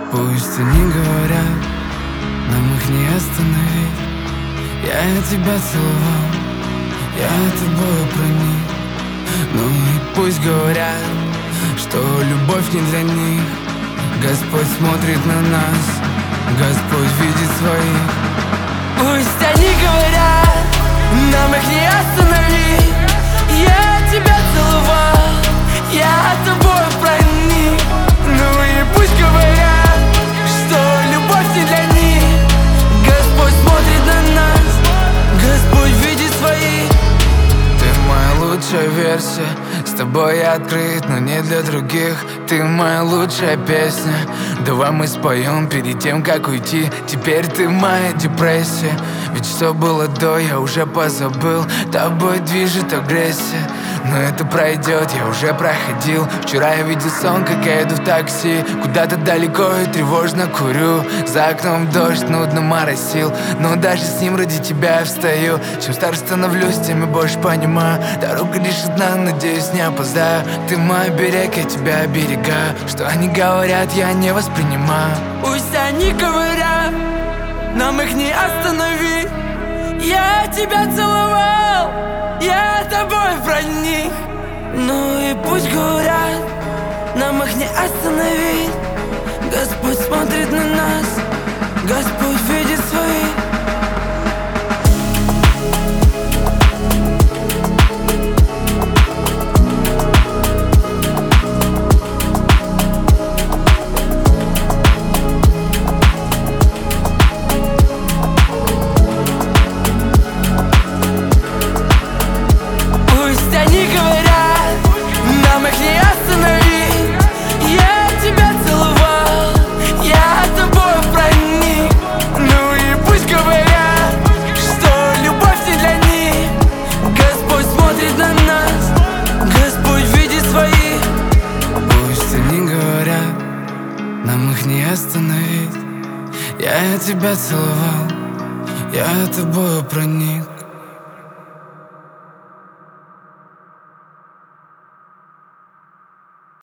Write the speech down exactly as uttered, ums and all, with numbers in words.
Пусть они говорят, нам их не остановить. Я тебя целовал, я тобою проник. Ну и пусть говорят, что любовь не для них. Господь смотрит на нас, Господь видит своих. Пусть они говорят, нам их не остановить. Я тебя целовал, я тобою проник. Ну и пусть говорят, что любовь не для них. Господь смотрит на нас, Господь видит своих. Ты моя лучшая версия, с тобой я открыт, но не для других. Ты моя лучшая песня, давай мы споем перед тем, как уйти. Теперь ты моя депрессия, ведь что было до, я уже позабыл. Тобой движет агрессия, но это пройдет, я уже проходил. Вчера я видел сон, как я еду в такси, куда-то далеко и тревожно курю. За окном дождь нудно моросил, но даже с ним ради тебя я встаю. Чем старше становлюсь, тем я больше понимаю, дорога лишь одна, надеюсь, не опоздаю. Ты мой берег, я тебя оберегаю. Что они говорят, я не воспринимаю. Пусть они говорят, нам их не остановить. Я тебя целовал, я тобой проник. Ну и пусть говорят, нам их не остановить. Господь смотрит на нас, Господь видит своих. Нам их не остановить. Я тебя целовал, я тобою проник.